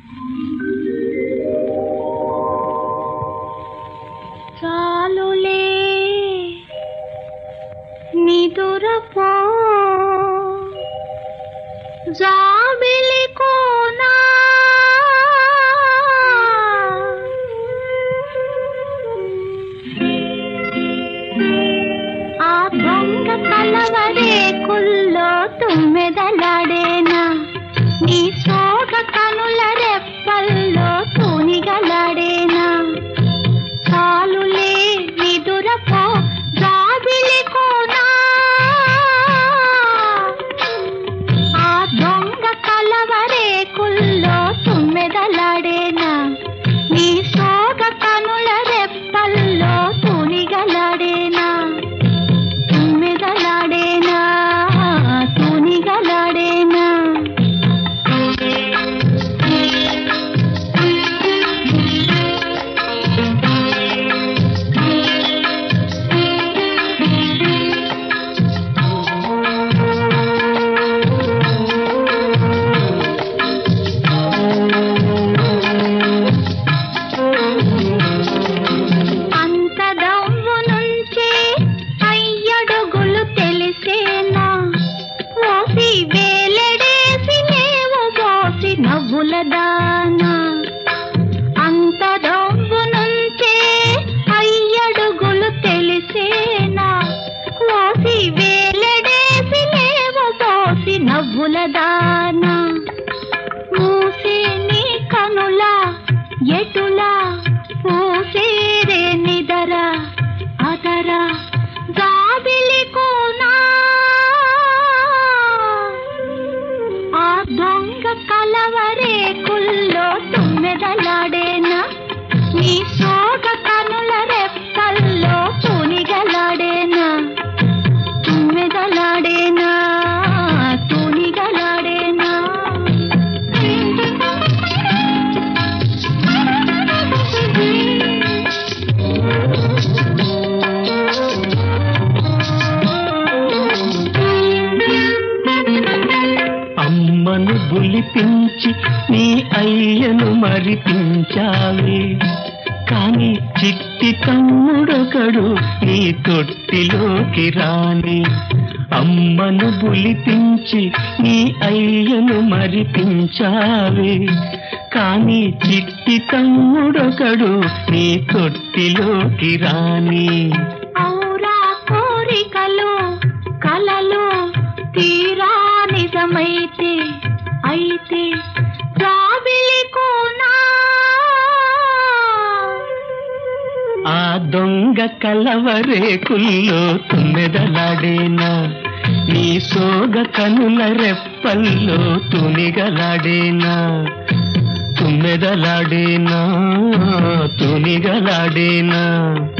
చాలులే నిదురపో జాబిలి కోనా ఆ దొంగ కలవరేకుల్లో తుమ్మెదలాడేనా నీ సోగ కనుల రెప్పల్లో తూనిగలాడేనా చాలులే నిదురపో జాబిలి కోనా ఆ దొంగ కలవరేకుల్లో తుమ్మెదలాడేనా నీ సోగ కనుల రెప్పల్లో తూనిగలాడేనా తుమ్మెదలాడేనా తూనిగలాడేనా నవ్వులదానా అంత దొంగు నుంచే అయ్యడుగులు తెలిసేనా కోసి వేలడేసి లేవు పోసి నవ్వులదానా మూసే నీ కనుల ఎటులా పూసేరే నిదరా అదరా జాబిలి కోనా ఆ దొంగ కలవరేకుల్లో తుమ్మెదలాడేనా నీ సోగ కనుల రెప్పల్లో తూనిగలాడేనా తుమ్మెదలాడేనా తూనిగలాడేనా అమ్మను బులిపించి నీ అయ్యను మరిపించావే కాని చిట్టి తమ్ముడొకడు నీ తొట్టిలోకి రాని అమ్మను బులిపించి నీ అయ్యను మరిపించావే కాని చిట్టి తమ్ముడొకడు నీ తొట్టిలోకి రాని ఔరా కోరికలు కలలు తీరా నిజమైతే అయితే జాబిలి కోనా ఆ దొంగ కలవరేకుల్లో తుమ్మెదలాడేనా నీ సోగ కనుల రెప్పల్లో తునిగలాడేనా తుమ్మెదలాడేనా తునిగలాడేనా